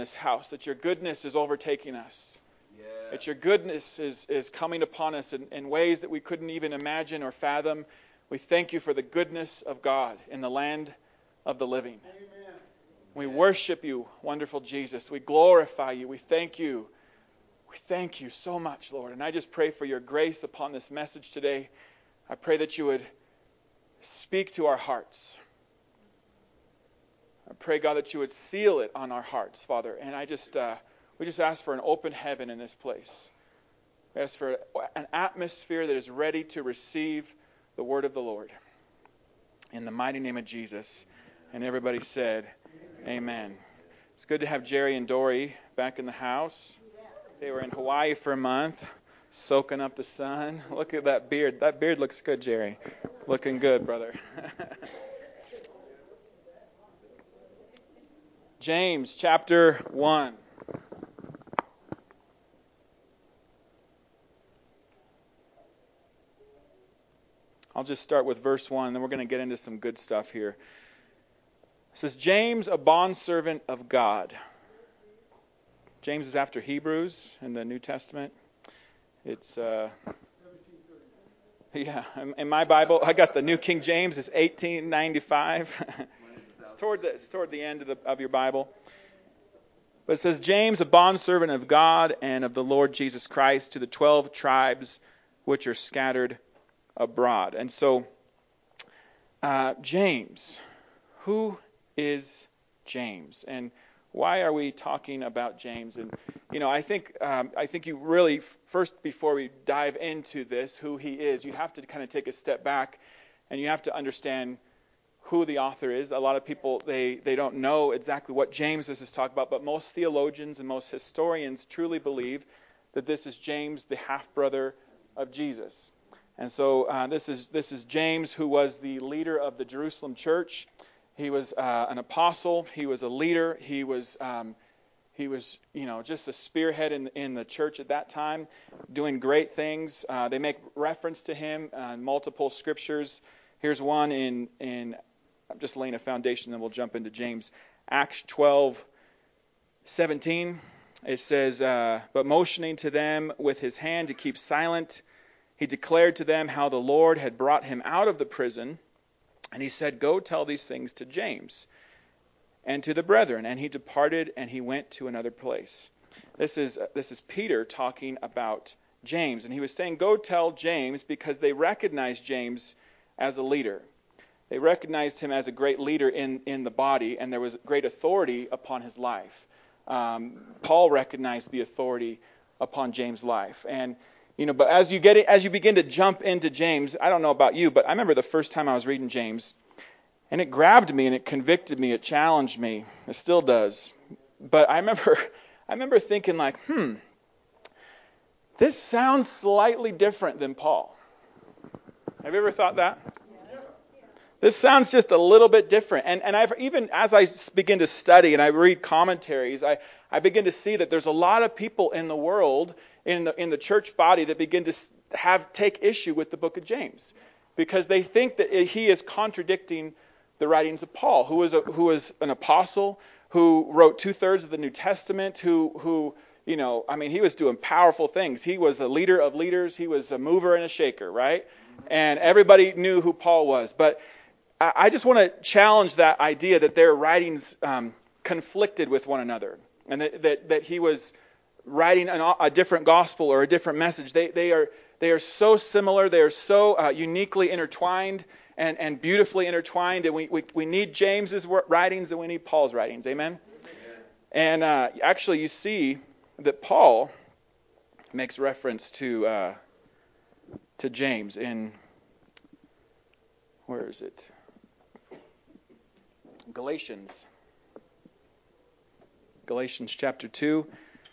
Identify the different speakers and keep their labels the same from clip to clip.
Speaker 1: this house, that your goodness is overtaking us. That your goodness is coming upon us in ways that we couldn't even imagine or fathom. We thank you for the goodness of God in the land of the living. Amen. We worship you, wonderful Jesus. We glorify you. We thank you. We thank you so much, Lord. And I just pray for your grace upon this message today. I pray that you would speak to our hearts. I pray, God, that you would seal it on our hearts, Father. And we just ask for an open heaven in this place. We ask for an atmosphere that is ready to receive the word of the Lord. In the mighty name of Jesus. And everybody said, Amen. It's good to have Jerry and Dory back in the house. They were in Hawaii for a month, soaking up the sun. Look at that beard. That beard looks good, Jerry. Looking good, brother. James chapter 1. I'll just start with verse 1, and then we're going to get into some good stuff here. It says, James, a bondservant of God. James is after Hebrews in the New Testament. It's, in my Bible, I got the New King James. It's 1895. It's toward the end of your Bible. But it says, James, a bondservant of God and of the Lord Jesus Christ, to the 12 tribes which are scattered abroad. And so, James, who is James? And why are we talking about James? And, I think you really, first, before we dive into this, who he is, you have to kind of take a step back and you have to understand who the author is. A lot of people, they don't know exactly what James this is talking about, but most theologians and most historians truly believe that this is James, the half-brother of Jesus. And so this is James, who was the leader of the Jerusalem church. He was an apostle. He was a leader. He was just a spearhead in the church at that time, doing great things. They make reference to him in multiple scriptures. Here's one in I'm just laying a foundation, then we'll jump into James. Acts 12:17. It says, but motioning to them with his hand to keep silent, he declared to them how the Lord had brought him out of the prison. And he said, go tell these things to James and to the brethren. And he departed and he went to another place. This is Peter talking about James. And he was saying, go tell James, because they recognized James as a leader. They recognized him as a great leader in the body, and there was great authority upon his life. Paul recognized the authority upon James' life. And but as you begin to jump into James, I don't know about you, but I remember the first time I was reading James, and it grabbed me and it convicted me, it challenged me. It still does. But I remember thinking like, this sounds slightly different than Paul. Have you ever thought that? This sounds just a little bit different. And I've even as I begin to study and I read commentaries, I begin to see that there's a lot of people in the world, in the church body, that begin to take issue with the book of James, because they think that he is contradicting the writings of Paul, who was an apostle, who wrote 2/3 of the New Testament, who he was doing powerful things. He was a leader of leaders. He was a mover and a shaker, right? And everybody knew who Paul was. But I just want to challenge that idea that their writings conflicted with one another, and that he was writing a different gospel or a different message. They are so similar. They are so uniquely intertwined and beautifully intertwined. And we need James's writings and we need Paul's writings. Amen. And actually, you see that Paul makes reference to James in, where is it? Galatians chapter 2.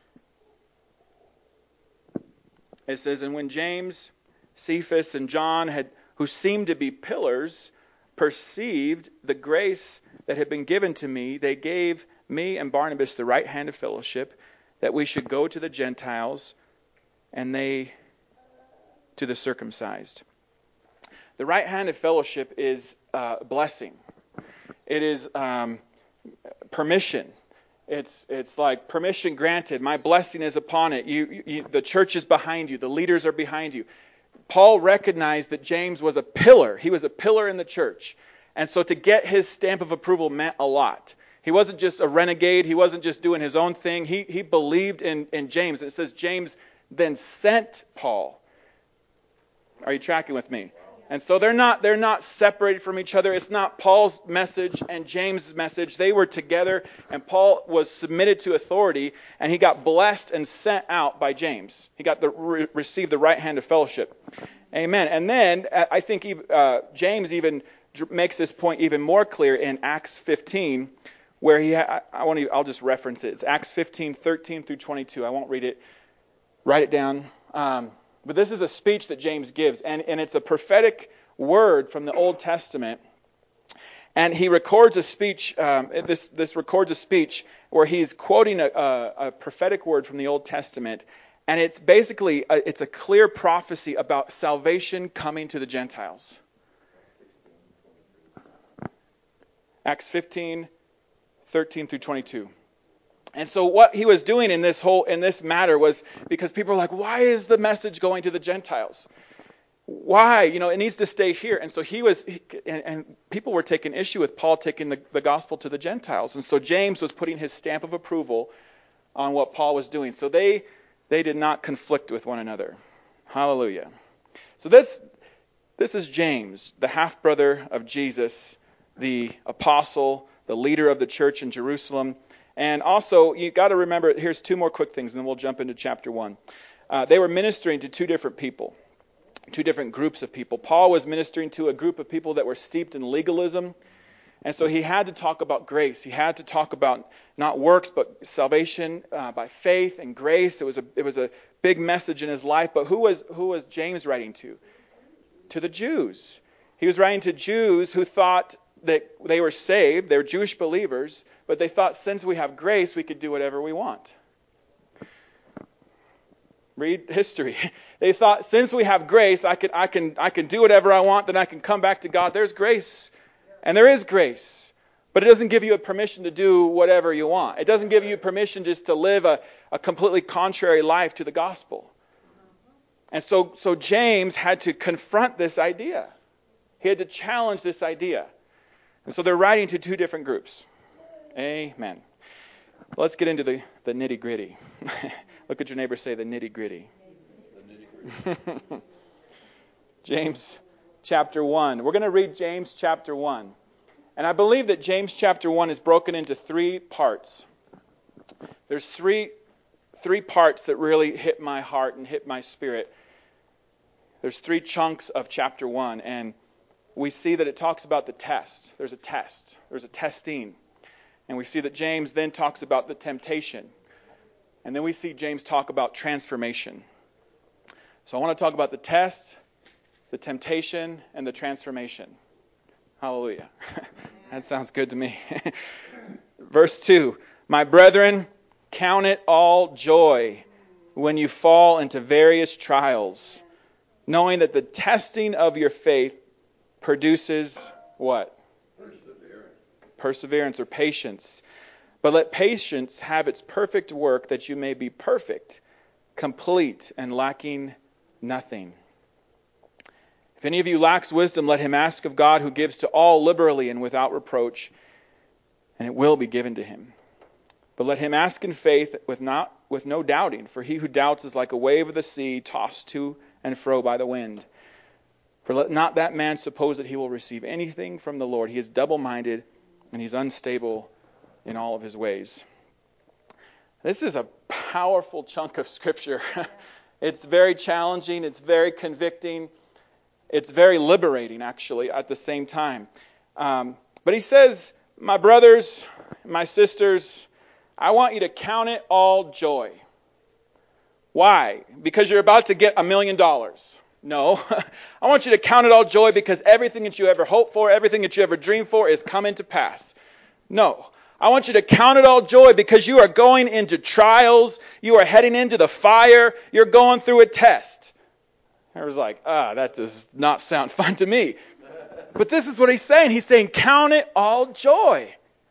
Speaker 1: It says, and when James, Cephas, and John, who seemed to be pillars, perceived the grace that had been given to me, they gave me and Barnabas the right hand of fellowship, that we should go to the Gentiles, and they to the circumcised. The right hand of fellowship is blessing. It is permission. It's like permission granted. My blessing is upon it. The church is behind you. The leaders are behind you. Paul recognized that James was a pillar. He was a pillar in the church. And so to get his stamp of approval meant a lot. He wasn't just a renegade. He wasn't just doing his own thing. He believed in James. It says James then sent Paul. Are you tracking with me? And so they're not separated from each other. It's not Paul's message and James' message. They were together, and Paul was submitted to authority, and he got blessed and sent out by James. He got received the right hand of fellowship. Amen. And then I think James even makes this point even more clear in Acts 15, where I'll just reference it. It's Acts 15, 13 through 22. I won't read it. Write it down. But this is a speech that James gives, and it's a prophetic word from the Old Testament. And he records a speech. This records a speech where he's quoting a prophetic word from the Old Testament, and it's basically it's a clear prophecy about salvation coming to the Gentiles. Acts 15, 13 through 22. And so what he was doing in this matter was because people were like, why is the message going to the Gentiles? Why? It needs to stay here. And so and people were taking issue with Paul taking the gospel to the Gentiles. And so James was putting his stamp of approval on what Paul was doing. So they did not conflict with one another. Hallelujah. So this is James, the half-brother of Jesus, the apostle, the leader of the church in Jerusalem. And also, you got to remember, here's two more quick things, and then we'll jump into chapter 1. They were ministering to two different people, two different groups of people. Paul was ministering to a group of people that were steeped in legalism, and so he had to talk about grace. He had to talk about not works, but salvation by faith and grace. It was a big message in his life. But who was James writing to? To the Jews. He was writing to Jews who thought that they were saved. They were Jewish believers, but they thought since we have grace, we could do whatever we want. Read history. They thought since we have grace, I can do whatever I want, then I can come back to God. There's grace, and there is grace, but it doesn't give you a permission to do whatever you want. It doesn't give you permission just to live a completely contrary life to the gospel. And so James had to confront this idea. He had to challenge this idea. And so they're writing to two different groups. Amen. Let's get into the nitty-gritty. Look at your neighbor, say the nitty-gritty. James chapter 1. We're going to read James chapter 1. And I believe that James chapter 1 is broken into three parts. There's three parts that really hit my heart and hit my spirit. There's three chunks of chapter 1, and we see that it talks about the test. There's a test. There's a testing. And we see that James then talks about the temptation. And then we see James talk about transformation. So I want to talk about the test, the temptation, and the transformation. Hallelujah. That sounds good to me. Verse 2. My brethren, count it all joy when you fall into various trials, knowing that the testing of your faith produces what? Perseverance or patience. But let patience have its perfect work, that you may be perfect, complete, and lacking nothing. If any of you lacks wisdom, let him ask of God, who gives to all liberally and without reproach, and it will be given to him. But let him ask in faith with no doubting, for he who doubts is like a wave of the sea, tossed to and fro by the wind. For let not that man suppose that he will receive anything from the Lord. He is double-minded, and he's unstable in all of his ways. This is a powerful chunk of Scripture. It's very challenging. It's very convicting. It's very liberating, actually, at the same time. But he says, my brothers, my sisters, I want you to count it all joy. Why? Because you're about to get $1 million. No. I want you to count it all joy because everything that you ever hoped for, everything that you ever dreamed for is coming to pass. No. I want you to count it all joy because you are going into trials. You are heading into the fire. You're going through a test. I was like, that does not sound fun to me. But this is what he's saying. He's saying, count it all joy.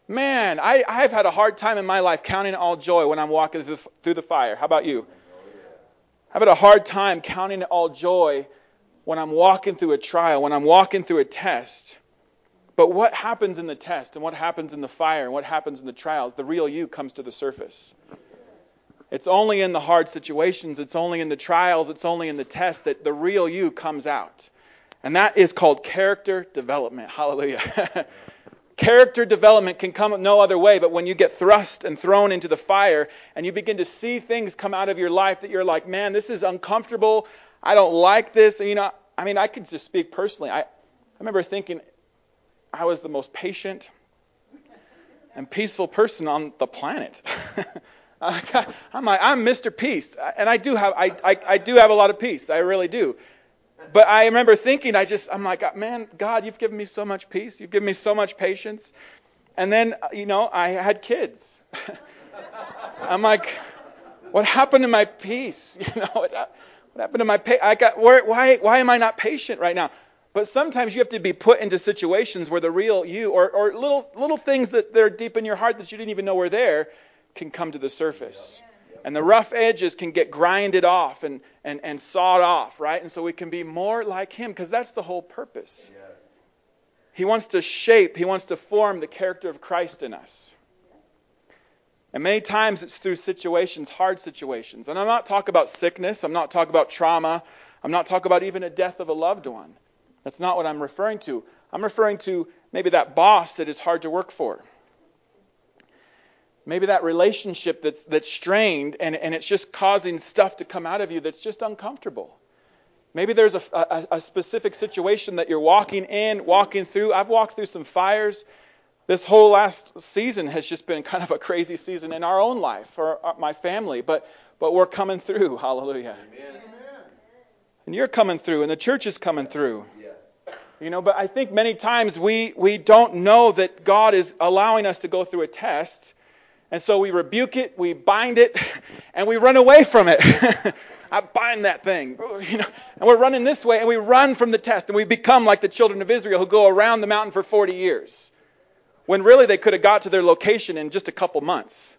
Speaker 1: Man, I've had a hard time in my life counting it all joy when I'm walking through the fire. How about you? I've had a hard time counting it all joy when I'm walking through a trial, when I'm walking through a test. But what happens in the test and what happens in the fire and what happens in the trials, the real you comes to the surface. It's only in the hard situations, it's only in the trials, it's only in the test that the real you comes out. And that is called character development. Hallelujah. Character development can come no other way, but when you get thrust and thrown into the fire and you begin to see things come out of your life that you're like, man, this is uncomfortable. I don't like this. And I could just speak personally. I remember thinking I was the most patient and peaceful person on the planet. I'm like, I'm Mr. Peace. And I do have a lot of peace. I really do. But I remember thinking, I'm like, man, God, you've given me so much peace. You've given me so much patience. And then, I had kids. I'm like, what happened to my peace? What happened to my patience? Why am I not patient right now? But sometimes you have to be put into situations where the real you, or little things that are deep in your heart that you didn't even know were there, can come to the surface. And the rough edges can get grinded off and sawed off, right? And so we can be more like Him, because that's the whole purpose. Yes. He wants to shape, He wants to form the character of Christ in us. And many times it's through situations, hard situations. And I'm not talking about sickness, I'm not talking about trauma, I'm not talking about even a death of a loved one. That's not what I'm referring to. I'm referring to maybe that boss that is hard to work for. Maybe that relationship that's strained and it's just causing stuff to come out of you that's just uncomfortable. Maybe there's a specific situation that you're walking through. I've walked through some fires. This whole last season has just been kind of a crazy season in our own life for my family. But we're coming through. Hallelujah. Amen. And you're coming through and the church is coming through. But I think many times we don't know that God is allowing us to go through a test. And so we rebuke it, we bind it, and we run away from it. I bind that thing. And we're running this way, and we run from the test. And we become like the children of Israel who go around the mountain for 40 years. When really they could have got to their location in just a couple months.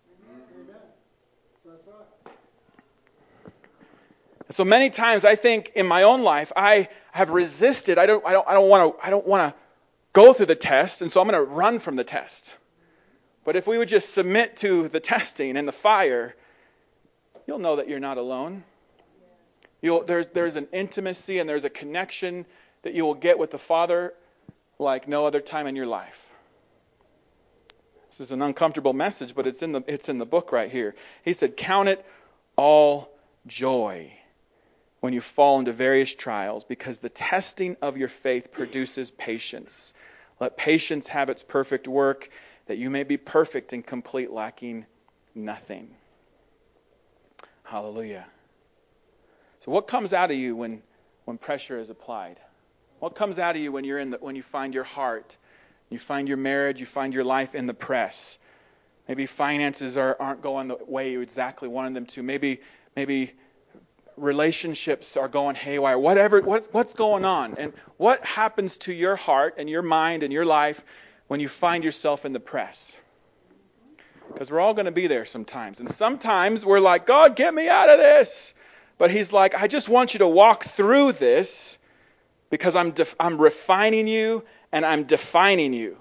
Speaker 1: So many times I think in my own life I have resisted. I don't want to go through the test, and so I'm going to run from the test. But if we would just submit to the testing and the fire, you'll know that you're not alone. There's an intimacy and there's a connection that you will get with the Father like no other time in your life. This is an uncomfortable message, but it's in the book right here. He said, "Count it all joy when you fall into various trials, because the testing of your faith produces patience. Let patience have its perfect work, that you may be perfect and complete, lacking nothing." Hallelujah. So what comes out of you when pressure is applied? What comes out of you when you find your heart, you find your marriage, you find your life in the press? Maybe finances aren't going the way you exactly wanted them to. Maybe relationships are going haywire. What's going on? And what happens to your heart and your mind and your life when you find yourself in the press? Because we're all going to be there sometimes. And sometimes we're like, God, get me out of this. But He's like, I just want you to walk through this because I'm refining you and I'm defining you.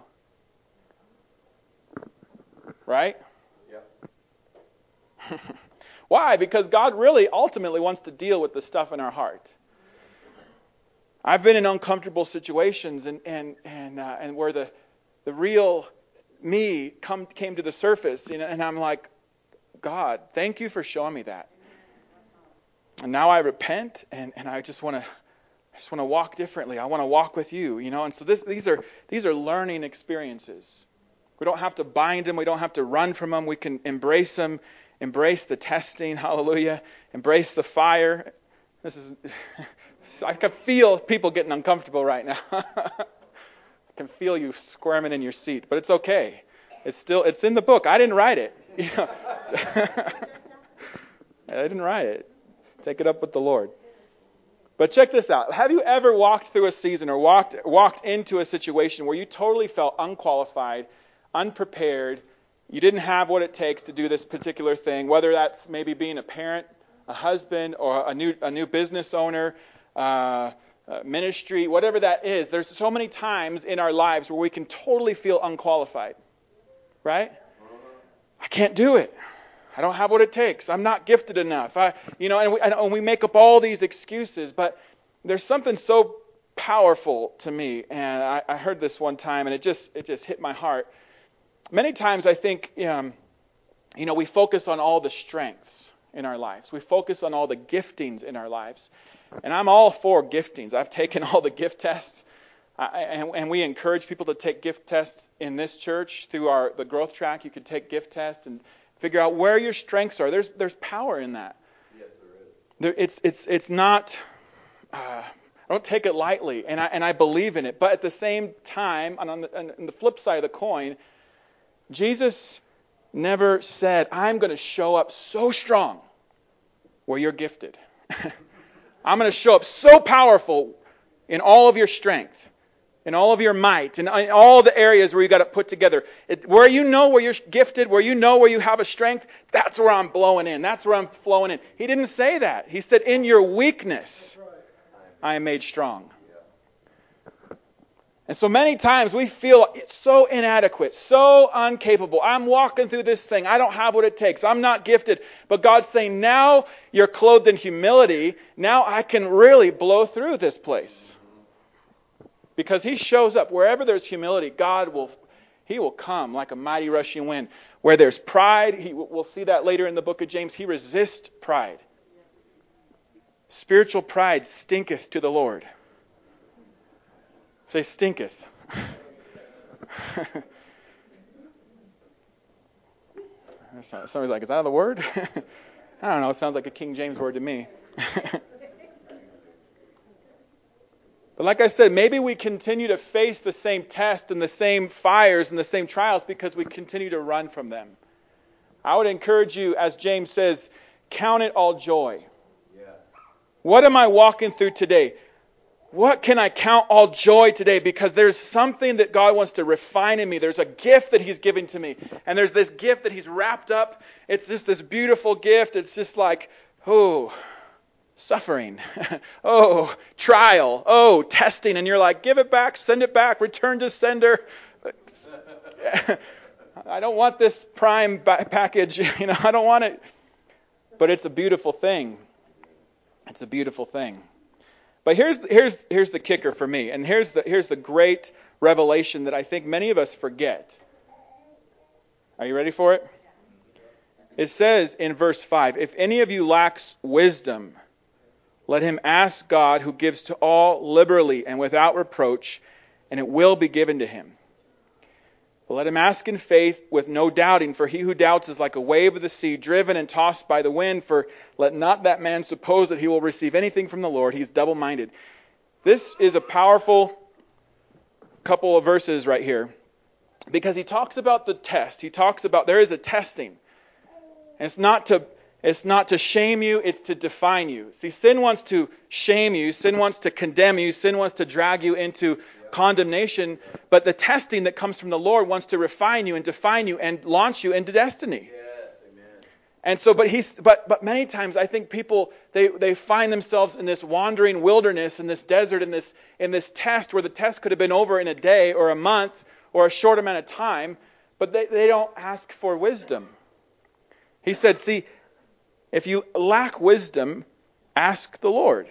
Speaker 1: Right? Yeah. Why? Because God really ultimately wants to deal with the stuff in our heart. I've been in uncomfortable situations and where the real me came to the surface, and I'm like, God, thank you for showing me that. And now I repent, and I just want to walk differently. I want to walk with you, And so these are learning experiences. We don't have to bind them. We don't have to run from them. We can embrace them, embrace the testing. Hallelujah! Embrace the fire. I can feel people getting uncomfortable right now. I can feel you squirming in your seat, but it's okay. It's in the book. I didn't write it. I didn't write it. Take it up with the Lord. But check this out. Have you ever walked through a season or walked into a situation where you totally felt unqualified, unprepared. You didn't have what it takes to do this particular thing, whether that's maybe being a parent, a husband, or a new business owner, ministry, whatever that is. There's so many times in our lives where we can totally feel unqualified, right? I can't do it. I don't have what it takes. I'm not gifted enough. And we make up all these excuses, but there's something so powerful to me, and I heard this one time, and it just hit my heart. Many times I think, we focus on all the strengths in our lives. We focus on all the giftings in our lives, and I'm all for giftings. I've taken all the gift tests, and we encourage people to take gift tests in this church through the growth track. You could take gift tests and figure out where your strengths are. There's power in that.
Speaker 2: Yes, there is.
Speaker 1: It's not. I don't take it lightly, and I believe in it. But at the same time, on the flip side of the coin, Jesus never said, "I'm going to show up so strong where you're gifted. I'm going to show up so powerful in all of your strength, in all of your might, in all the areas where you got it put together. Where you know where you're gifted, where you know where you have a strength, that's where I'm blowing in. That's where I'm flowing in." He didn't say that. He said, "In your weakness, I am made strong." And so many times we feel so inadequate, so incapable. I'm walking through this thing. I don't have what it takes. I'm not gifted. But God's saying, now you're clothed in humility. Now I can really blow through this place. Because He shows up. Wherever there's humility, He will come like a mighty rushing wind. Where there's pride, we'll see that later in the book of James, He resists pride. Spiritual pride stinketh to the Lord. Say, stinketh. Somebody's like, is that the word? I don't know. It sounds like a King James word to me. But like I said, maybe we continue to face the same test and the same fires and the same trials because we continue to run from them. I would encourage you, as James says, count it all joy. Yes. What am I walking through today? What can I count all joy today? Because there's something that God wants to refine in me. There's a gift that He's giving to me. And there's this gift that He's wrapped up. It's just this beautiful gift. It's just like, suffering. Trial. Testing. And you're like, give it back, send it back, return to sender. I don't want this prime package. I don't want it. But it's a beautiful thing. It's a beautiful thing. But here's the kicker for me, and here's the great revelation that I think many of us forget. Are you ready for it? It says in verse 5, "If any of you lacks wisdom, let him ask God, who gives to all liberally and without reproach, and it will be given to him. But let him ask in faith with no doubting, for he who doubts is like a wave of the sea, driven and tossed by the wind. For let not that man suppose that he will receive anything from the Lord. He's double-minded." This is a powerful couple of verses right here, because he talks about the test. He talks about there is a testing. And it's not to shame you, it's to define you. See, sin wants to shame you, sin wants to condemn you, sin wants to drag you into condemnation, but the testing that comes from the Lord wants to refine you and define you and launch you into destiny.
Speaker 2: Yes, amen.
Speaker 1: And so, but many times I think people they find themselves in this wandering wilderness, in this desert, in this test where the test could have been over in a day or a month or a short amount of time, but they don't ask for wisdom. He said, see, if you lack wisdom, ask the Lord.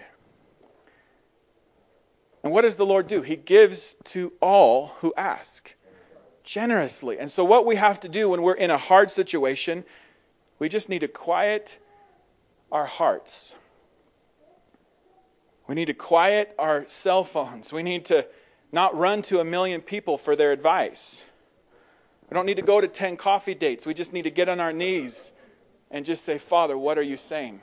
Speaker 1: And what does the Lord do? He gives to all who ask generously. And so what we have to do when we're in a hard situation, we just need to quiet our hearts. We need to quiet our cell phones. We need to not run to 1 million people for their advice. We don't need to go to 10 coffee dates. We just need to get on our knees and just say, Father, what are you saying?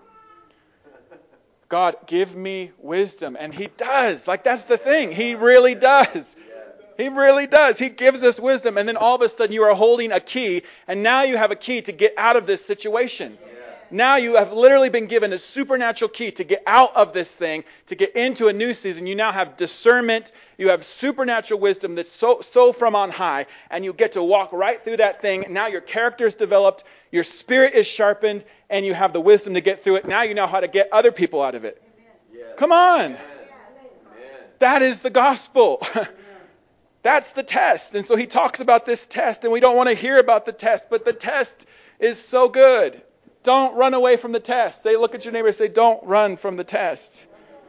Speaker 1: God, give me wisdom. And He does. Like, that's the thing. He really does. He really does. He gives us wisdom. And then all of a sudden you are holding a key. And now you have a key to get out of this situation. Now you have literally been given a supernatural key to get out of this thing, to get into a new season. You now have discernment. You have supernatural wisdom that's so from on high. And you get to walk right through that thing. Now your character is developed. Your spirit is sharpened. And you have the wisdom to get through it. Now you know how to get other people out of it.
Speaker 2: Yes.
Speaker 1: Come on.
Speaker 2: Amen.
Speaker 1: That is the gospel. That's the test. And so he talks about this test. And we don't want to hear about the test. But the test is so good. Don't run away from the test. Say, look at your neighbor and say, don't run from the test.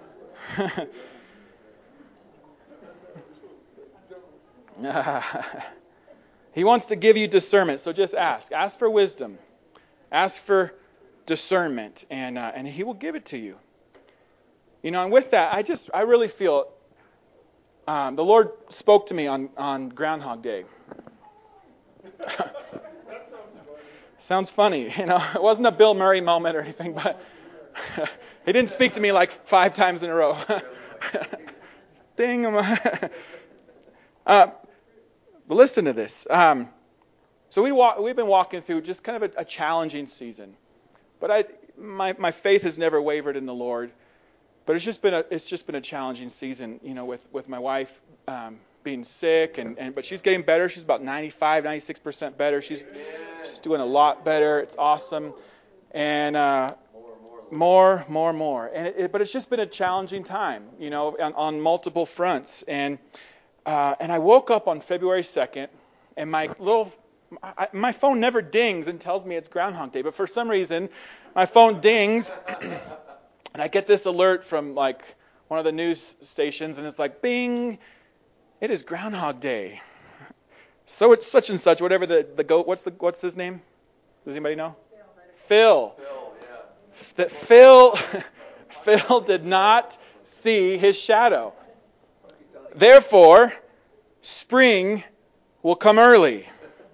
Speaker 1: He wants to give you discernment. So just ask. Ask for wisdom. Ask for discernment. And he will give it to you. You know, and with that, I really feel the Lord spoke to me on Groundhog Day. Sounds funny, you know. It wasn't a Bill Murray moment or anything, but he didn't speak to me like 5 times in a row. Ding. But listen to this. So we've been walking through just kind of a challenging season. But my faith has never wavered in the Lord. But it's just been a challenging season, you know, with my wife being sick, but she's getting better. She's about 96% better. She's doing a lot better. It's awesome. And more. But it's just been a challenging time, you know, on multiple fronts. And I woke up on February 2nd, and my phone never dings and tells me it's Groundhog Day. But for some reason, my phone dings, and I get this alert from like one of the news stations, and it's like, bing, it is Groundhog Day. So it's such and such, whatever the goat. What's his name? Does anybody know? Phil. That Phil did not see his shadow. Therefore, spring will come early.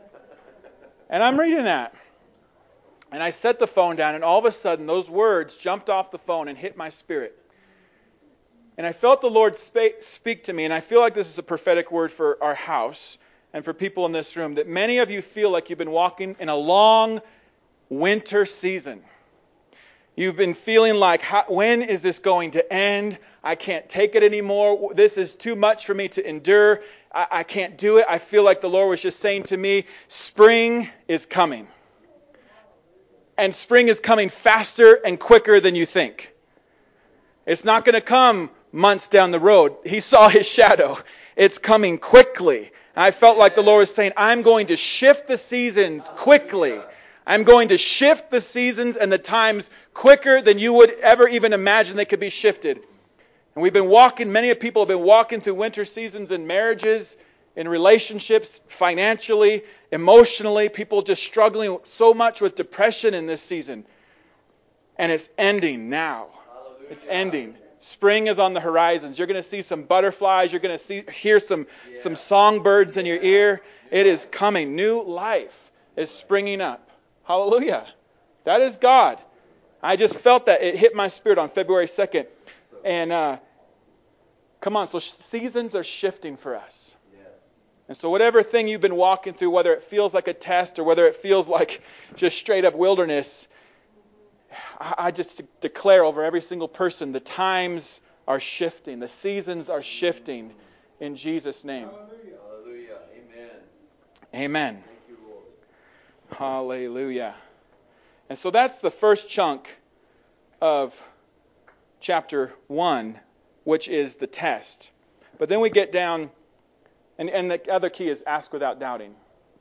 Speaker 1: And I'm reading that. And I set the phone down, and all of a sudden, those words jumped off the phone and hit my spirit. And I felt the Lord speak to me, and I feel like this is a prophetic word for our house and for people in this room, that many of you feel like you've been walking in a long winter season. You've been feeling like, when is this going to end? I can't take it anymore. This is too much for me to endure. I can't do it. I feel like the Lord was just saying to me, spring is coming. And spring is coming faster and quicker than you think. It's not going to come months down the road. He saw his shadow. It's coming quickly. And I felt like the Lord was saying, I'm going to shift the seasons quickly. I'm going to shift the seasons and the times quicker than you would ever even imagine they could be shifted. And many people have been walking through winter seasons in marriages, in relationships, financially, emotionally. People just struggling so much with depression in this season. And it's ending now. Hallelujah. It's ending. Spring is on the horizons. You're going to see some butterflies. You're going to hear some songbirds in your ear. It is coming. New life is springing up. Hallelujah. That is God. I just felt that. It hit my spirit on February 2nd. And come on, so seasons are shifting for us. And so whatever thing you've been walking through, whether it feels like a test or whether it feels like just straight up wilderness, I just declare over every single person, the times are shifting. The seasons are shifting in Jesus' name.
Speaker 2: Hallelujah. Amen.
Speaker 1: Amen.
Speaker 2: Thank you, Lord.
Speaker 1: Hallelujah. And so that's the first chunk of chapter 1, which is the test. But then we get down, and the other key is ask without doubting.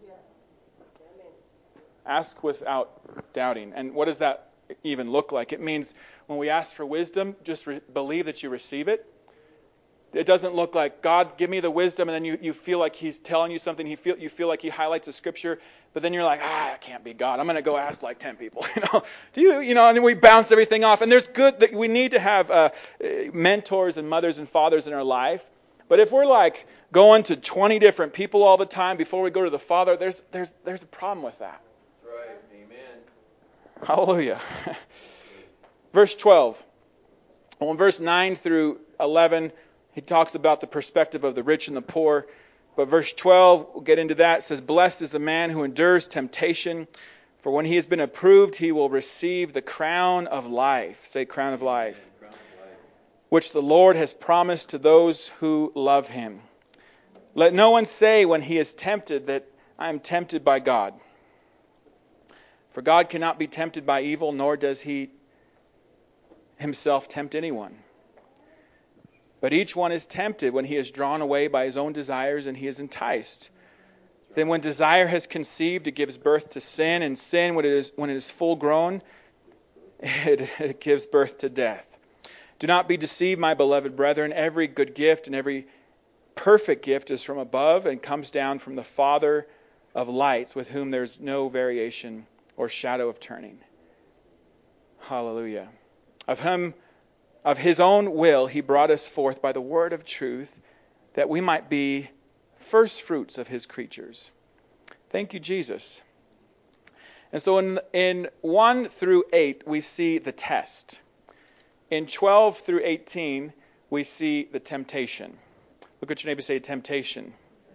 Speaker 1: Ask without doubting. And what does that even look like? It means when we ask for wisdom, just believe that you receive it. It doesn't look like, God, give me the wisdom, and then you feel like He's telling you something. You feel like He highlights a scripture, but then you're like, that can't be God. I'm going to go ask like 10 people. And then we bounce everything off. And there's good that we need to have mentors and mothers and fathers in our life. But if we're like going to 20 different people all the time before we go to the Father, there's a problem with that.
Speaker 2: Right. Amen.
Speaker 1: Hallelujah. Verse 12. Well, in verse 9 through 11, he talks about the perspective of the rich and the poor. But verse 12, we'll get into that. It says, blessed is the man who endures temptation, For when he has been approved, he will receive the crown of life. Say, crown of life. Which the Lord has promised to those who love him. Let no one say when he is tempted that I am tempted by God. For God cannot be tempted by evil, nor does he himself tempt anyone. But each one is tempted when he is drawn away by his own desires and he is enticed. Then when desire has conceived, it gives birth to sin, and sin, when it is full grown, it gives birth to death. Do not be deceived, my beloved brethren. Every good gift and every perfect gift is from above and comes down from the Father of lights, with whom there is no variation or shadow of turning. Hallelujah. Of his own will, he brought us forth by the word of truth, that we might be first fruits of his creatures. Thank you, Jesus. And so in 1 through 8, we see the test. In 12 through 18, we see the temptation. Look at your neighbor and say, temptation.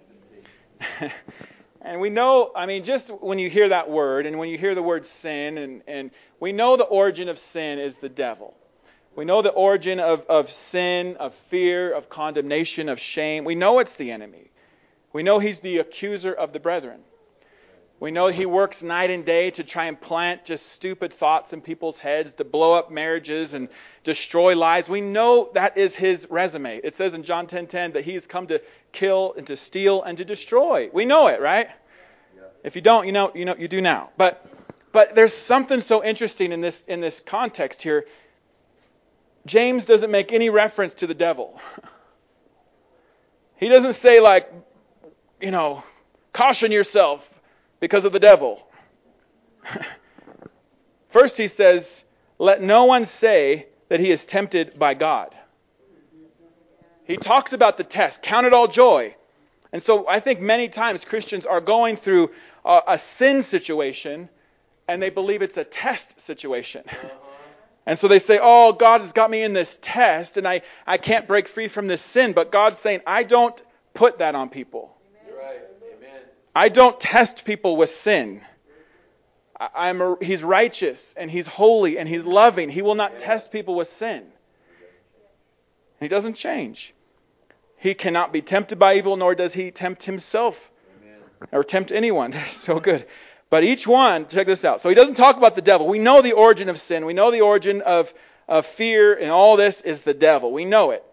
Speaker 1: And we know, just when you hear that word, and when you hear the word sin, and we know the origin of sin is the devil. We know the origin of sin, of fear, of condemnation, of shame. We know it's the enemy. We know he's the accuser of the brethren. We know he works night and day to try and plant just stupid thoughts in people's heads, to blow up marriages and destroy lives. We know that is his resume. It says in John 10:10 that he has come to kill and to steal and to destroy. We know it, right? Yeah. If you don't, you do now. But there's something so interesting in this context here. James doesn't make any reference to the devil. He doesn't say caution yourself because of the devil. First he says, let no one say that he is tempted by God. He talks about the test. Count it all joy. And so I think many times Christians are going through a sin situation and they believe it's a test situation. And so they say, oh, God has got me in this test and I can't break free from this sin. But God's saying, I don't put that on people.
Speaker 2: You're right. Amen.
Speaker 1: I don't test people with sin. He's righteous and he's holy and he's loving. He will not test people with sin. He doesn't change. He cannot be tempted by evil, nor does he tempt himself. Amen. Or tempt anyone. So good. But each one, check this out. So he doesn't talk about the devil. We know the origin of sin. We know the origin of fear, and all this is the devil. We know it.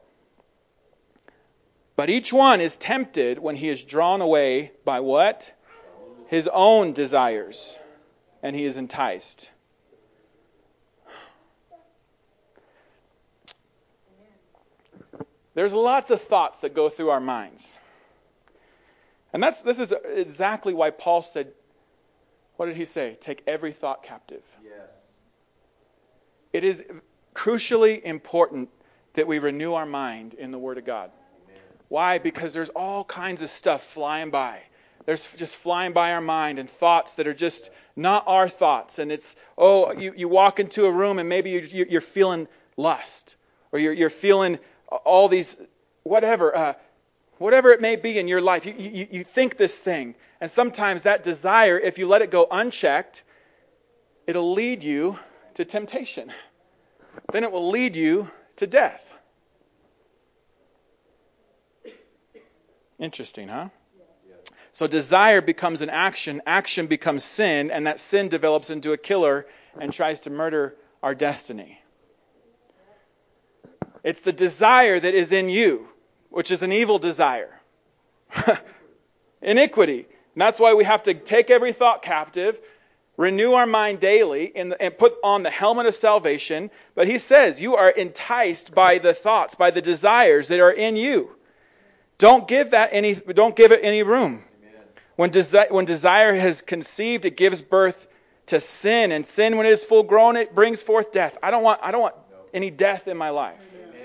Speaker 1: But each one is tempted when he is drawn away by what? His own desires. And he is enticed. There's lots of thoughts that go through our minds. And this is exactly why Paul said, what did he say? Take every thought captive.
Speaker 2: Yes.
Speaker 1: It is crucially important that we renew our mind in the Word of God.
Speaker 2: Amen.
Speaker 1: Why? Because there's all kinds of stuff flying by. There's just flying by our mind and thoughts that are just not our thoughts. And it's, you walk into a room and maybe you're feeling lust. Or you're feeling all these, whatever it may be in your life. You think this thing. And sometimes that desire, if you let it go unchecked, it'll lead you to temptation. Then it will lead you to death. Interesting, huh? So desire becomes an action becomes sin, and that sin develops into a killer and tries to murder our destiny. It's the desire that is in you, which is an evil desire. Iniquity. And that's why we have to take every thought captive, renew our mind daily, and put on the helmet of salvation. But he says you are enticed by the thoughts, by the desires that are in you. Don't give it any room. When desire has conceived, it gives birth to sin, and sin, when it is full grown, it brings forth death. I don't want any death in my life.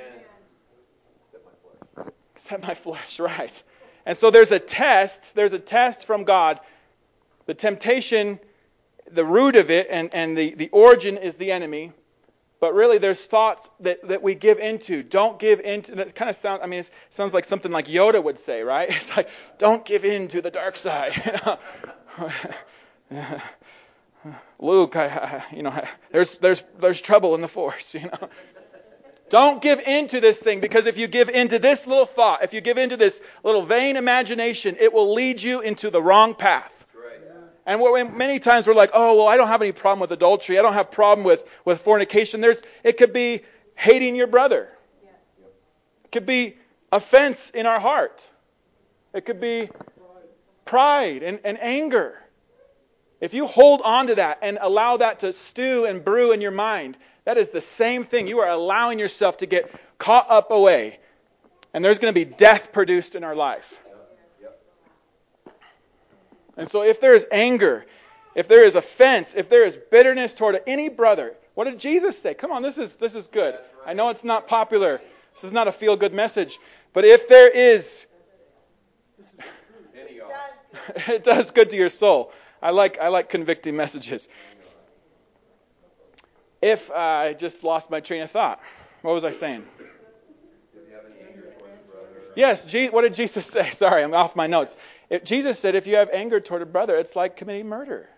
Speaker 1: Except my flesh, right? And so there's a test from God. The temptation, the root of it, and the origin is the enemy. But really, there's thoughts that we give into. Don't give into. That kind of sounds. It sounds like something like Yoda would say, right? It's like, don't give in to the dark side. Luke, there's trouble in the force, Don't give in to this thing, because if you give in to this little thought, if you give in to this little vain imagination, it will lead you into the wrong path. And many times we're like, oh, well, I don't have any problem with adultery. I don't have problem with fornication. It could be hating your brother. It could be offense in our heart. It could be pride and anger. If you hold on to that and allow that to stew and brew in your mind, that is the same thing. You are allowing yourself to get caught up away. And there's going to be death produced in our life. And so if there is anger, if there is offense, if there is bitterness toward any brother, what did Jesus say? Come on, this is good. I know it's not popular. This is not a feel-good message. But if there is, it does good to your soul. I like convicting messages. If I just lost my train of thought. What was I saying? Yes, what did Jesus say? Sorry, I'm off my notes. Jesus said if you have anger toward a brother, it's like committing murder.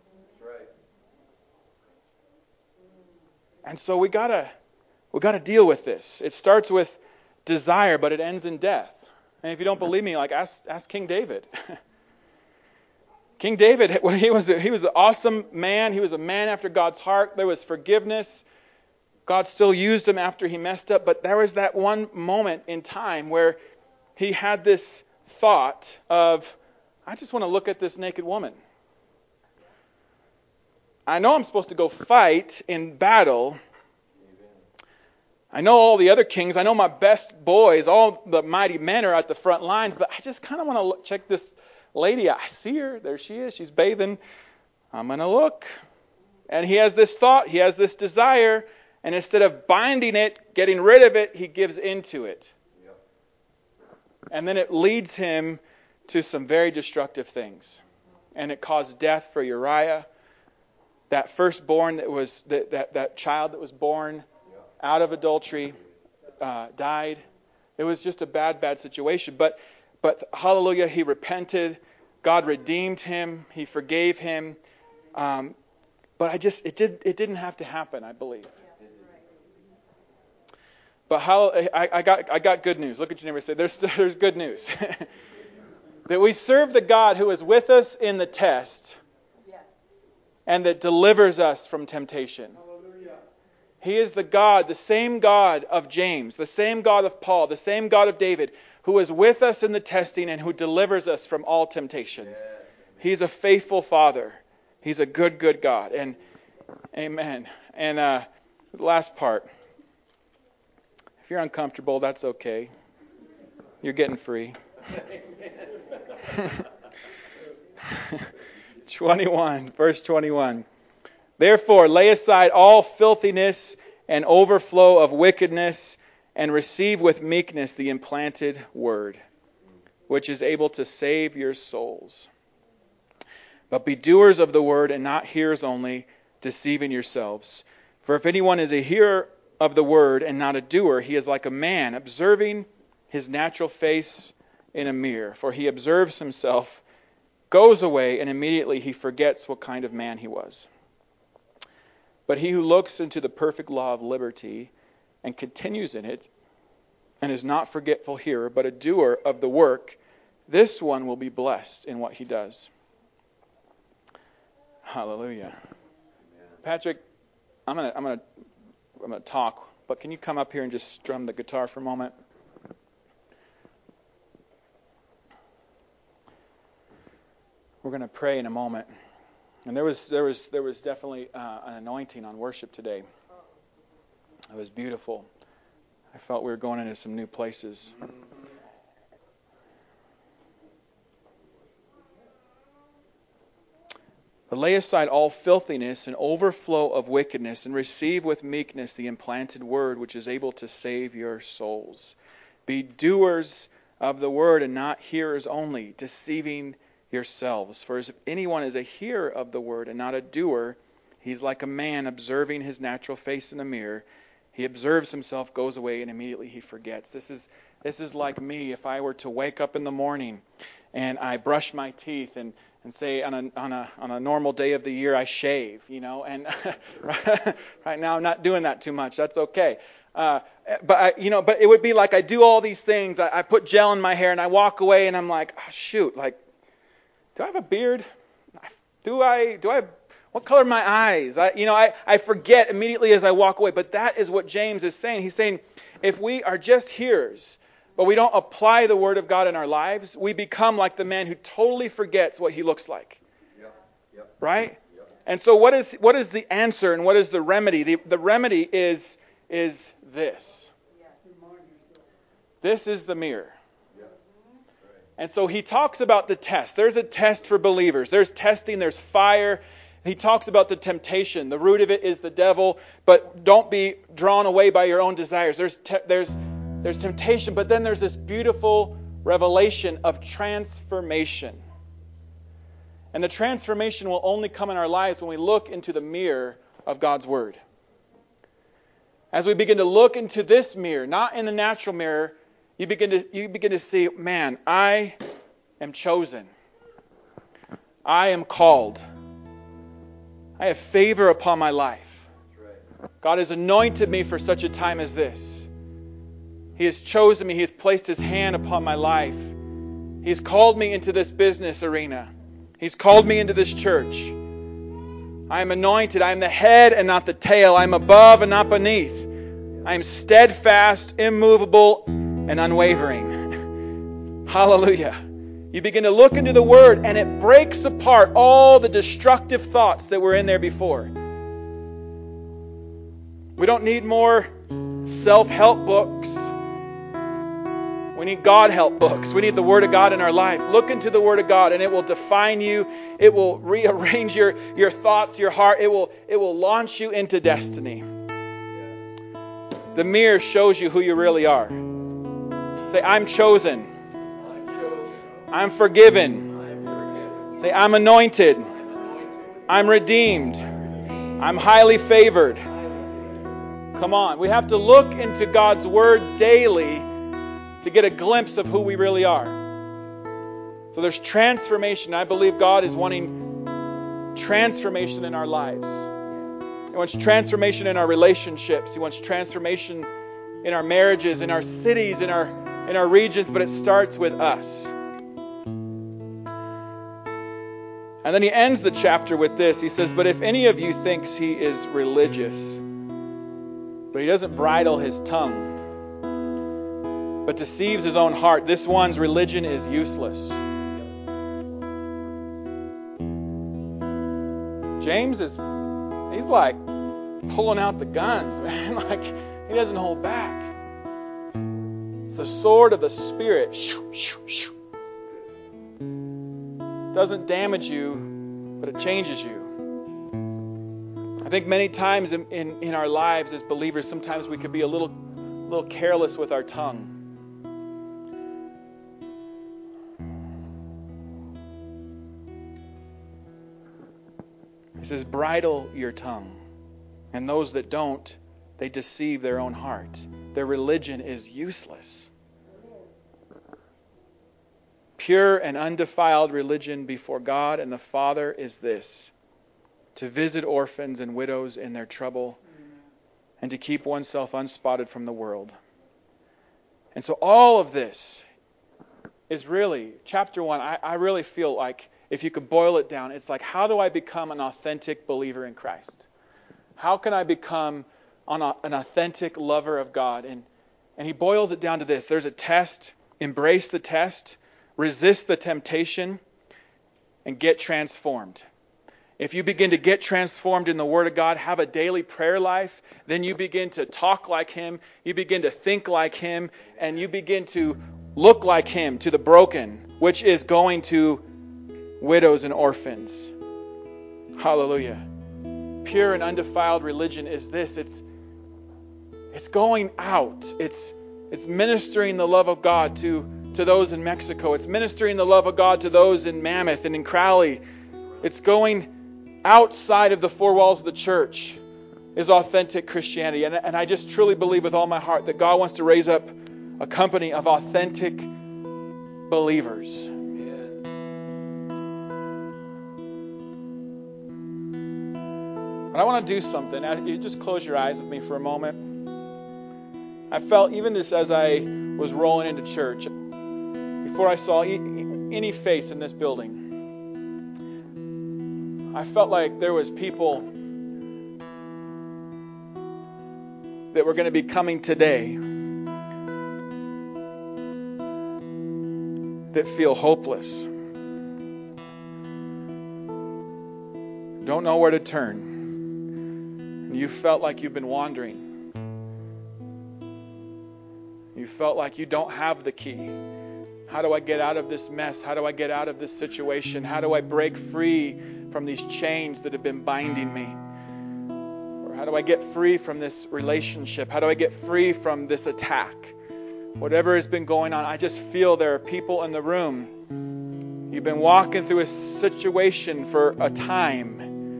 Speaker 1: And so we gotta deal with this. It starts with desire, but it ends in death. And if you don't believe me, ask King David. King David, he was an awesome man. He was a man after God's heart. There was forgiveness. God still used him after he messed up. But there was that one moment in time where he had this thought of, I just want to look at this naked woman. I know I'm supposed to go fight in battle. I know all the other kings. I know my best boys. All the mighty men are at the front lines. But I just kind of want to check this lady. I see her. There she is. She's bathing. I'm going to look. And he has this thought. He has this desire. And instead of binding it, getting rid of it, he gives into it. And then it leads him to some very destructive things. And it caused death for Uriah. That firstborn that was that child that was born out of adultery died. It was just a bad situation. But hallelujah, he repented. God redeemed him. He forgave him. But it didn't have to happen, I believe. But I got good news. Look at your neighbor and say, there's good news. That we serve the God who is with us in the test and that delivers us from temptation. He is the God, the same God of James, the same God of Paul, the same God of David, who is with us in the testing and who delivers us from all temptation. He's a faithful Father. He's a good God. And amen. And the last part. If you're uncomfortable, that's okay. You're getting free. 21, verse 21. Therefore, lay aside all filthiness and overflow of wickedness, and receive with meekness the implanted word, which is able to save your souls. But be doers of the word and not hearers only, deceiving yourselves. For if anyone is a hearer of the word and not a doer, he is like a man observing his natural face in a mirror. For he observes himself, goes away, and immediately he forgets what kind of man he was. But he who looks into the perfect law of liberty and continues in it, and is not forgetful hearer, but a doer of the work, this one will be blessed in what he does. Hallelujah. Patrick, I'm gonna talk, but can you come up here and just strum the guitar for a moment? We're going to pray in a moment. And there was definitely an anointing on worship today. It was beautiful. I felt we were going into some new places. But lay aside all filthiness and overflow of wickedness, and receive with meekness the implanted word, which is able to save your souls. Be doers of the word and not hearers only, deceiving yourselves. For if anyone is a hearer of the word and not a doer, he's like a man observing his natural face in a mirror. He observes himself, goes away, and immediately he forgets. This is like me if I were to wake up in the morning and I brush my teeth and and say on a normal day of the year I shave, and right now I'm not doing that too much. That's okay. But it would be like I do all these things. I put gel in my hair and I walk away and I'm like, oh, shoot, like, do I have a beard? Do I have, what color are my eyes? I forget immediately as I walk away. But that is what James is saying. He's saying if we are just hearers, but we don't apply the Word of God in our lives, we become like the man who totally forgets what he looks like. Yep. Right? Yep. And so what is the answer and what is the remedy? The remedy is this. This is the mirror. And so he talks about the test. There's a test for believers. There's testing, there's fire. He talks about the temptation. The root of it is the devil, but don't be drawn away by your own desires. There's temptation, but then there's this beautiful revelation of transformation. And the transformation will only come in our lives when we look into the mirror of God's Word. As we begin to look into this mirror, not in the natural mirror, you begin to see, man, I am chosen. I am called. I have favor upon my life. God has anointed me for such a time as this. He has chosen me. He has placed His hand upon my life. He's called me into this business arena. He's called me into this church. I am anointed. I am the head and not the tail. I am above and not beneath. I am steadfast, immovable, and unwavering. Hallelujah. You begin to look into the Word and it breaks apart all the destructive thoughts that were in there before. We don't need more self-help books. We need God-help books. We need the Word of God in our life. Look into the Word of God and it will define you. It will rearrange your thoughts, your heart. It will launch you into destiny. The mirror shows you who you really are. Say, I'm chosen. I'm forgiven. Say, I'm anointed. I'm redeemed. I'm highly favored. Come on. We have to look into God's Word daily to get a glimpse of who we really are. So there's transformation. I believe God is wanting transformation in our lives. He wants transformation in our relationships. He wants transformation in our marriages, in our cities, in our regions, but it starts with us. And then he ends the chapter with this. He says, but if any of you thinks he is religious, but he doesn't bridle his tongue, but deceives his own heart, this one's religion is useless. James he's like pulling out the guns, man. Like, he doesn't hold back. It's the sword of the Spirit. Doesn't damage you, but it changes you. I think many times in our lives as believers, sometimes we could be a little careless with our tongue. He says, bridle your tongue. And those that don't, they deceive their own heart. Their religion is useless. Pure and undefiled religion before God and the Father is this: to visit orphans and widows in their trouble and to keep oneself unspotted from the world. And so all of this is really, chapter 1, I really feel like if you could boil it down, it's like, how do I become an authentic believer in Christ? How can I become an authentic lover of God? And he boils it down to this. There's a test. Embrace the test. Resist the temptation. And get transformed. If you begin to get transformed in the Word of God, have a daily prayer life, then you begin to talk like Him. You begin to think like Him. And you begin to look like Him to the broken, which is going to widows and orphans. Hallelujah. Pure and undefiled religion is this. It's going out. It's ministering the love of God to those in Mexico. It's ministering the love of God to those in Mammoth and in Crowley. It's going outside of the four walls of the church is authentic Christianity. And I just truly believe with all my heart that God wants to raise up a company of authentic believers. But I want to do something. You just close your eyes with me for a moment. I felt, even just as I was rolling into church, before I saw any face in this building, I felt like there was people that were going to be coming today that feel hopeless, don't know where to turn, and you felt like you've been wandering. You felt like you don't have the key. How do I get out of this mess? How do I get out of this situation? How do I break free from these chains that have been binding me? Or how do I get free from this relationship? How do I get free from this attack? Whatever has been going on, I just feel there are people in the room. You've been walking through a situation for a time.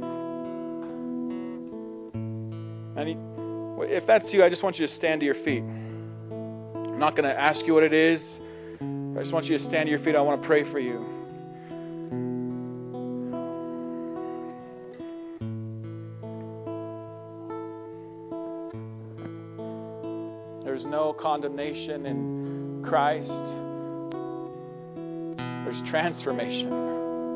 Speaker 1: And if that's you, I just want you to stand to your feet. I'm not going to ask you what it is. I just want you to stand to your feet. I want to pray for you. There's no condemnation in Christ. There's transformation.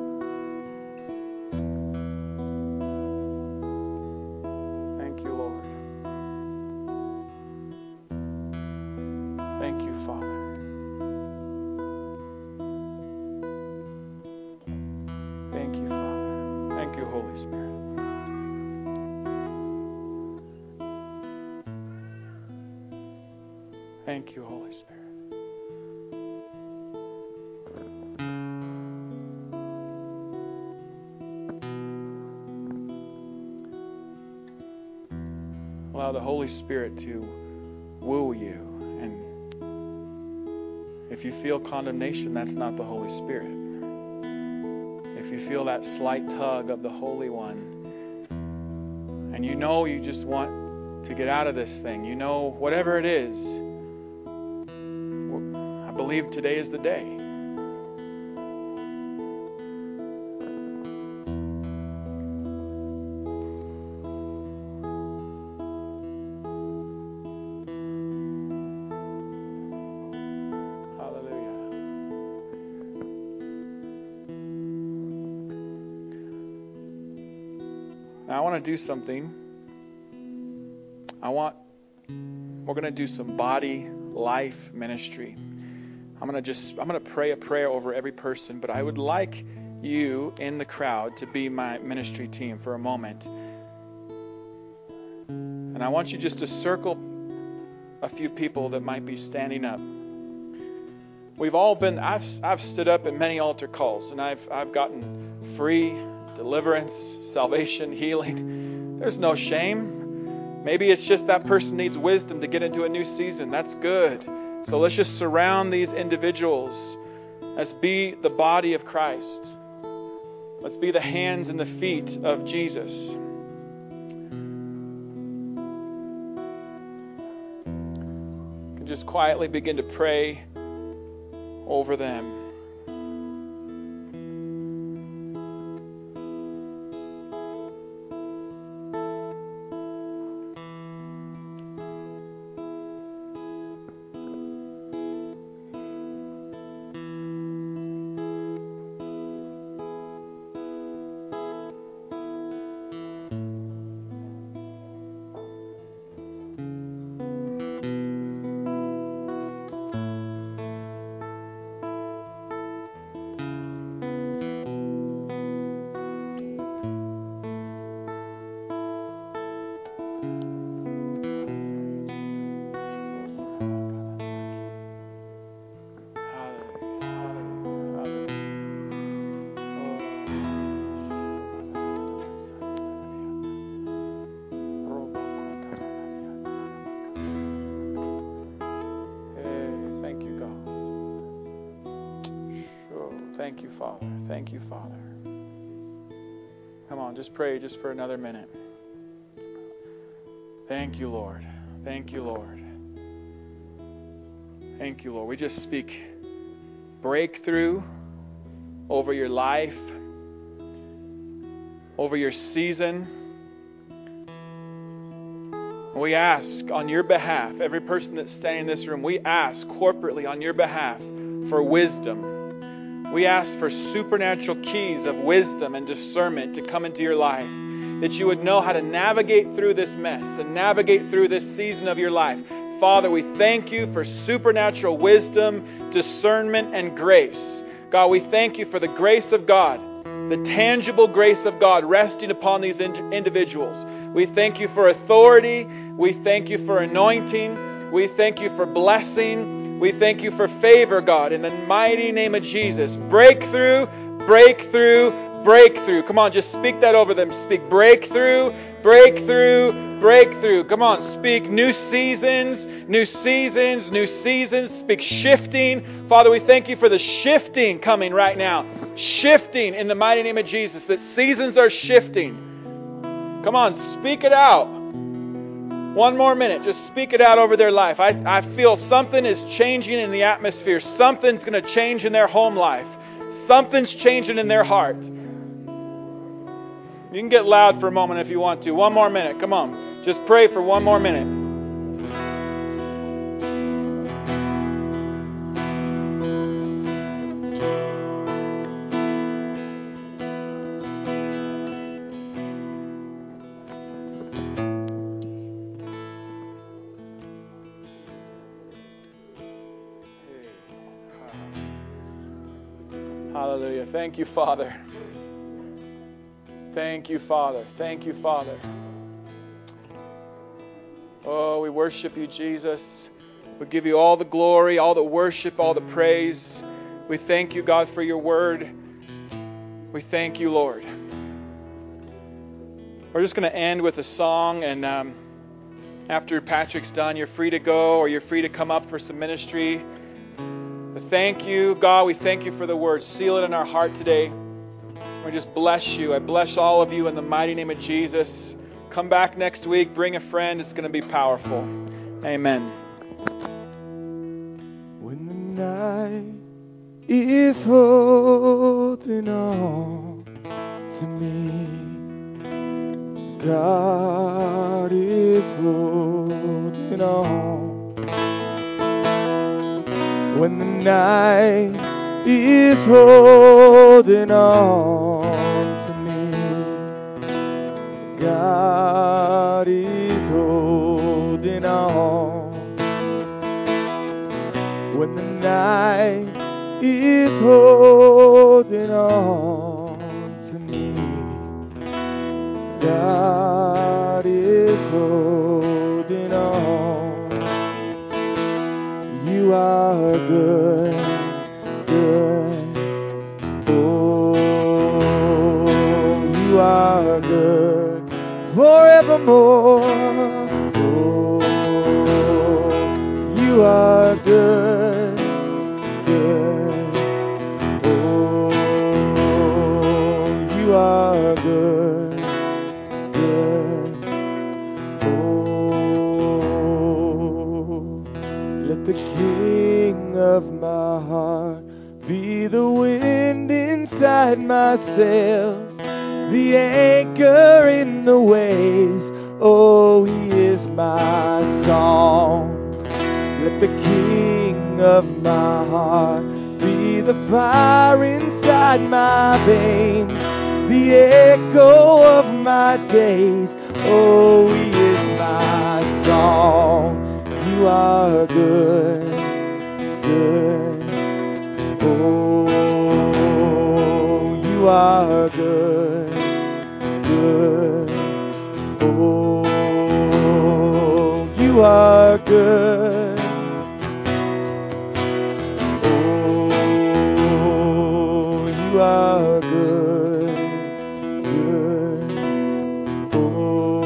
Speaker 1: Thank you, Holy Spirit. Allow the Holy Spirit to woo you. And if you feel condemnation, that's not the Holy Spirit. If you feel that slight tug of the Holy One, and you know you just want to get out of this thing, you know, whatever it is, I believe today is the day. Hallelujah. Now I want to do something. We're going to do some body life ministry. I'm going to pray a prayer over every person, but I would like you in the crowd to be my ministry team for a moment. And I want you just to circle a few people that might be standing up. We've all been, I've stood up in many altar calls, and I've gotten free, deliverance, salvation, healing. There's no shame. Maybe it's just that person needs wisdom to get into a new season. That's good. So let's just surround these individuals. Let's be the body of Christ. Let's be the hands and the feet of Jesus. You can just quietly begin to pray over them. Thank you, Father. Thank you, Father. Come on, just pray just for another minute. Thank you, Lord. Thank you, Lord. Thank you, Lord. We just speak breakthrough over your life, over your season. We ask on your behalf, every person that's standing in this room, we ask corporately on your behalf for wisdom. We ask for supernatural keys of wisdom and discernment to come into your life, that you would know how to navigate through this mess and navigate through this season of your life. Father, we thank you for supernatural wisdom, discernment, and grace. God, we thank you for the grace of God, the tangible grace of God resting upon these individuals. We thank you for authority. We thank you for anointing. We thank you for blessing. We thank you for favor, God, in the mighty name of Jesus. Breakthrough, breakthrough, breakthrough. Come on, just speak that over them. Speak breakthrough, breakthrough, breakthrough. Come on, speak new seasons, new seasons, new seasons. Speak shifting. Father, we thank you for the shifting coming right now. Shifting in the mighty name of Jesus. That seasons are shifting. Come on, speak it out. One more minute. Just speak it out over their life. I feel something is changing in the atmosphere. Something's going to change in their home life. Something's changing in their heart. You can get loud for a moment if you want to. One more minute. Come on. Just pray for one more minute. Hallelujah. Thank you, Father. Thank you, Father. Thank you, Father. Oh, we worship you, Jesus. We give you all the glory, all the worship, all the praise. We thank you, God, for your word. We thank you, Lord. We're just going to end with a song, and after Patrick's done, you're free to go or you're free to come up for some ministry. But thank you, God. We thank you for the word. Seal it in our heart today. We just bless you. I bless all of you in the mighty name of Jesus. Come back next week. Bring a friend. It's going to be powerful. Amen.
Speaker 3: When the night is holding on to me, God is holding on. When the night is holding on to me, God is holding on. When the night is holding on to me, God is holding on. You are good, good. Oh, you are good forevermore. Oh, you are good, good. Oh, you are good, good. Oh, let the King of my heart be the wind inside my sails, the anchor in the waves. Oh, he is my song. Let the King of my heart be the fire inside my veins, the echo of my days. Oh, he is my song. You are good, good. Oh, you are good, good. Oh, you are good. Oh, you are good, good. Oh,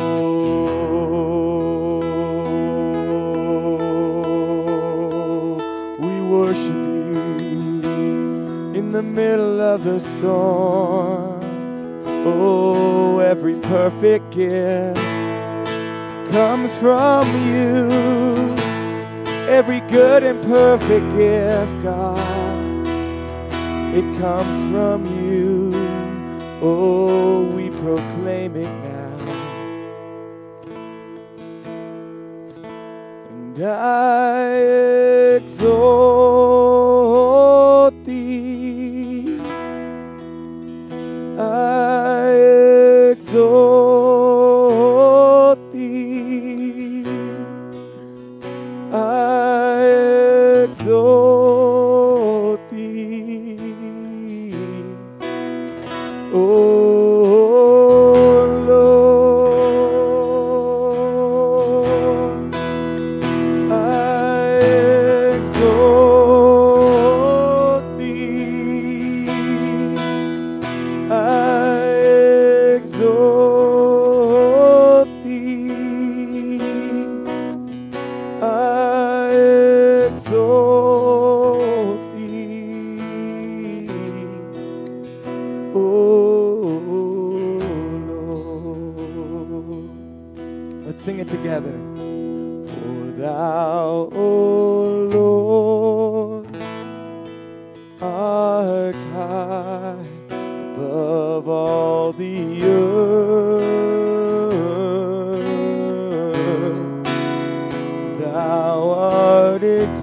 Speaker 3: we worship you in the middle of the storm. Oh, every perfect gift comes from you. Every good and perfect gift, God, it comes from you. Oh, we proclaim it now. and I exalt thee. I exalt thee. I exalt thee. Oh Lord, I exalt thee. I exalt thee. I exalt thee. Oh Lord. Let's sing it together. For thou, O Lord, art high above all the earth. Thou art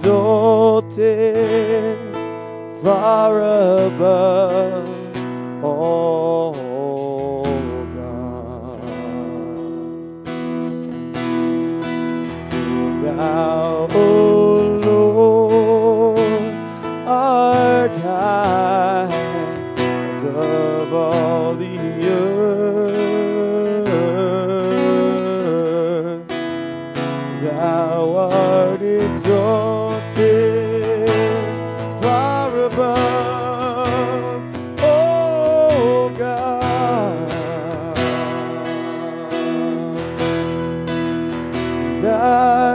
Speaker 3: exalted far above all God. Thou, O Lord, art high above all the earth. Thou art exalted far above, oh God. And I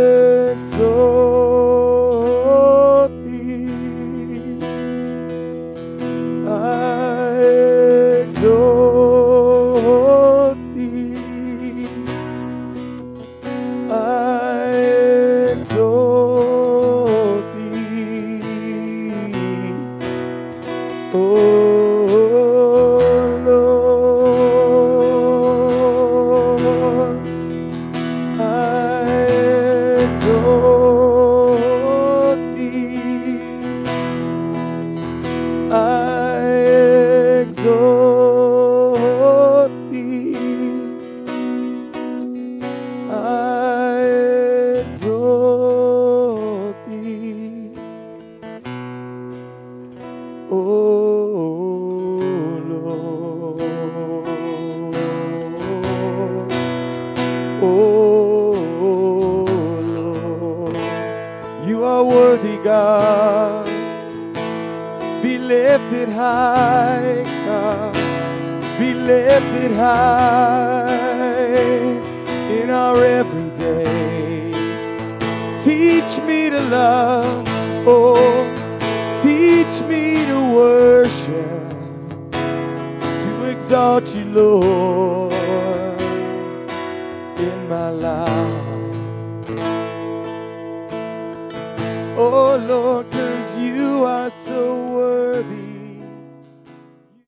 Speaker 3: exalt thee. I exalt thee. I exalt thee. Oh Lord, I exalt thee. I exalt thee. I exalt thee. Oh Lord. Oh Lord. You are worthy, God. Be lifted high, God. Be lifted high in our everyday. Teach me to love, oh, teach me to worship, to exalt you, Lord, in my life. Oh Lord, 'cause you are so worthy.